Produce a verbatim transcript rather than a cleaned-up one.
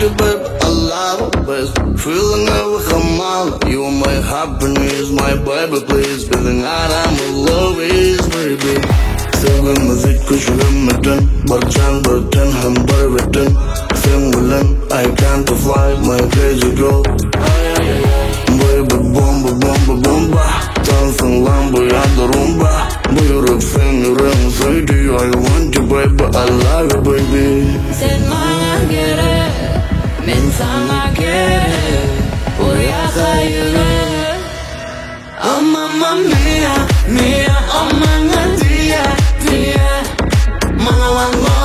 you, baby, I love you, best feeling ever come out. You are my happiness, my baby, please. Feeling out, I'm in love is, baby. Seven music, cause you have me done. But John, but ten, I'm better written. Same willing, I can't fly, my crazy girl. Baby, bomba, bomba, bomba. Dancing lambo, ya the rumba. Boy, finger ring, say to you, I want you, baby, I love you, baby. Said my get it, means I'm get it. Boy, I saw you there. Oh, mamma mia, mia, oh, mamma dia, dia. Mama,